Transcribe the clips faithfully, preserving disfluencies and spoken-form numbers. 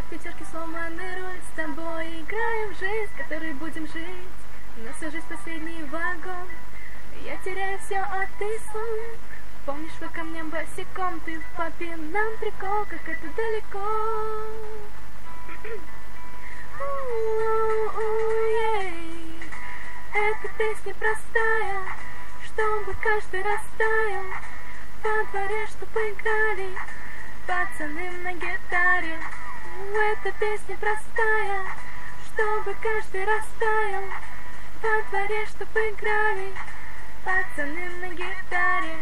в пятерке сломанный руль. С тобой играем в жизнь, в которой будем жить. Но сажусь в последний вагон. Я теряю все, а ты сон. Помнишь, вы ко мне босиком, ты в папином трико, как это далеко. Эта песня простая, чтобы каждый растаял. Во дворе, чтобы играли пацаны на гитаре. Эта песня простая, чтобы каждый растаял. Во дворе, чтобы играли пацаны на гитаре.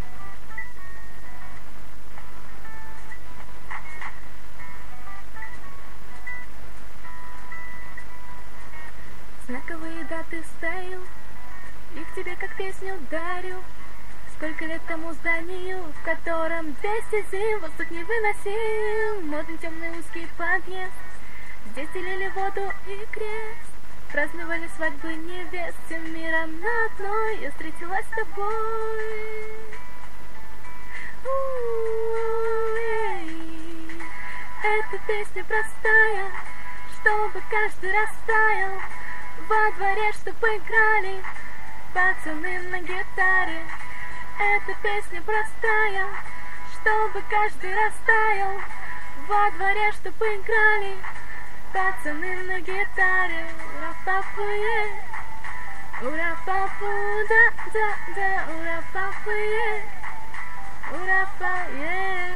Знаковые даты стою, их тебе как песню дарю. Сколько лет тому зданию, в котором двести зим воздух не выносил. Модный темный узкий подъезд, здесь делили воду и крест. Праздновали свадьбы невест, всем миром на одной я встретилась с тобой. У-у-у-эй. Эта песня простая, чтобы каждый растаял. Во дворе, чтобы играли пацаны на гитаре. Эта песня простая, чтобы каждый растаял. Во дворе, чтобы играли пацаны на гитаре. Ура-папу-е, ура-папу, да-да-да, ура-папу-е, ура-па-е.